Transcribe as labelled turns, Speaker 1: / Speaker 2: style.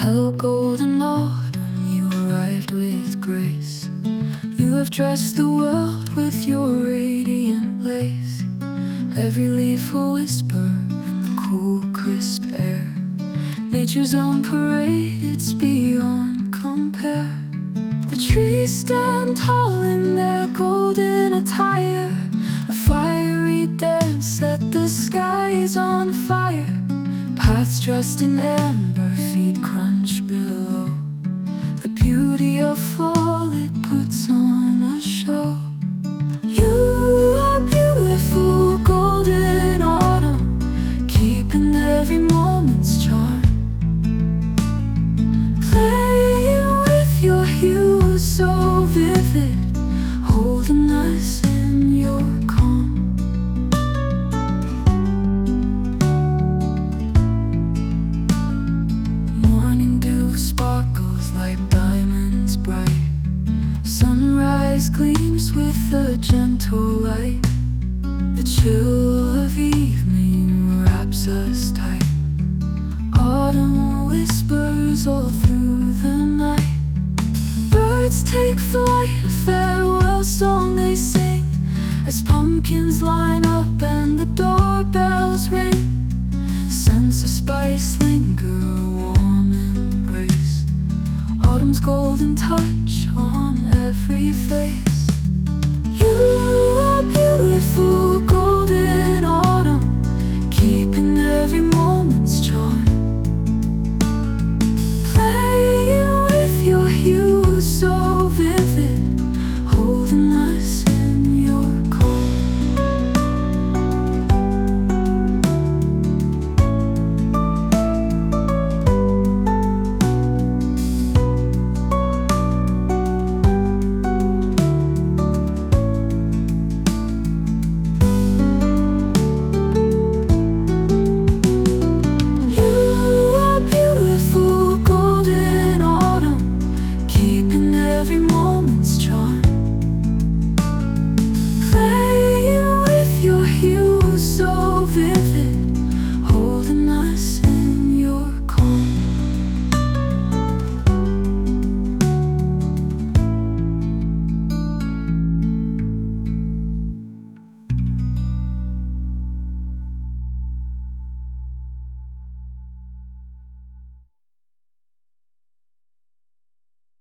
Speaker 1: Hello, golden autumn, you arrived with grace. You have dressed the world with your radiant lace. Every leaf a whisper in the cool, crisp air. Nature's own parade, it's beyond compare. The trees stand tall in their golden attire. A fiery dance set the skies on fire. Paths dressed in amber, feet crunch below. The beauty of fall, it puts on a show. You are beautiful, golden autumn, keeping every moment's charm. Playing with your hues so vivid, holding us in your calm. Morning dew sparkles like diamonds bright. Sunrise gleams with a gentle light. The chill of evening wraps us tight. Autumn whispers all through the night. Birds take flight, a farewell song they sing, as pumpkins line up and the doorbells ring. Scents of spice linger, warm embrace. Autumn's golden touch